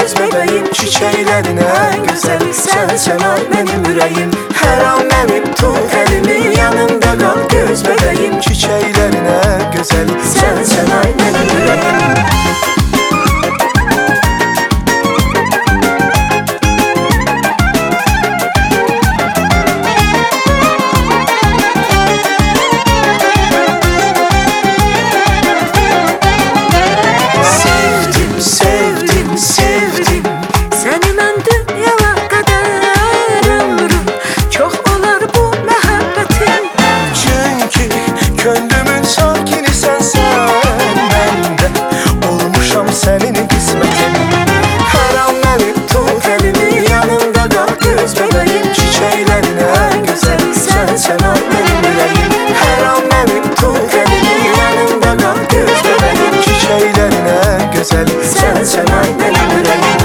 göz bebeğim, çiçeklerin en güzeli sensen ay benim yüreğim. Her an benim tut elimi, yanımda kal göz bebeğim, çiçeklerin en güzeli sensen ay benim yüreğim. Könlümün sakini sensen, ben de olmuşam senin kısmetin. Her an benim tut elimi, yanımda kal göz bebeğim, çiçeklerin en güzeli sensen ay benim yüreğim. Her an benim tut elimi, yanımda kal göz bebeğim, çiçeklerin en güzeli sensen ay benim yüreğim.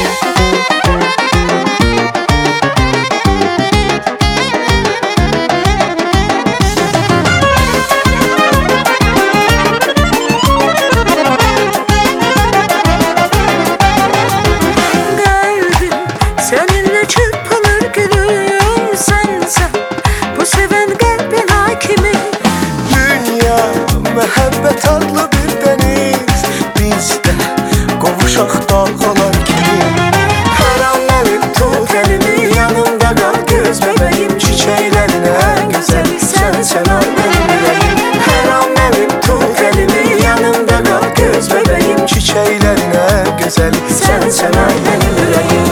Seninle çırpınır gülüm sensen, bu seven kalbin hakimi. Dünya mehabbet adlı bir deniz, bizde kovuşak dalgalar kimi. Her an benim tut elimi, yanımda kal göz bebeğim, çiçeklerin en güzeli sensen ay benim yüreğim. Her an benim tut elimi, yanımda kal göz bebeğim, çiçeklerin en güzeli sensen ay benim yüreğim.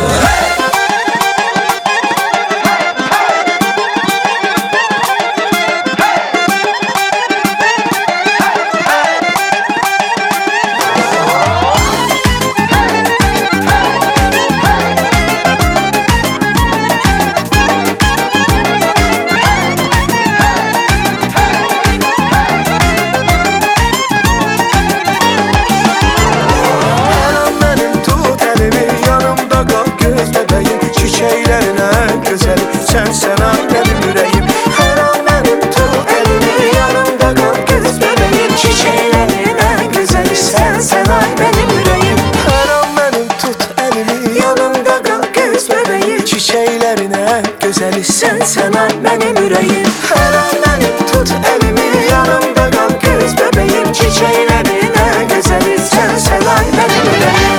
Sensen ay benim yüreğim. Her an benim tut elimi, yanımda kal göz bebeğim, çiçeklerin en güzeli sensen ay benim yüreğim. Her an benim tut elimi, yanımda kal göz bebeğim, çiçeklerin en güzeli sensen ay benim yüreğim. Her an benim tut elimi, yanımda kal göz bebeğim, çiçeklerin en güzeli sensen ay benim yüreğim.